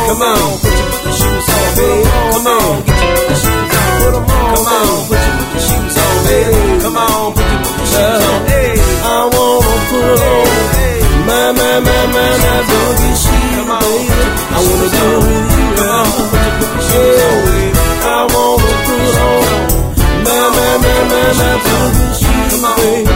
Come on, put your booty shoes on, baby. Come on, get your booty shoes on. Come on, put your booty shoes on, baby. Come on, put your booty shoes on. Hey, I wanna put on my booty shoes, baby. I wanna do it with you. Come on, put your booty shoes on, baby. I wanna put on my booty shoes, baby.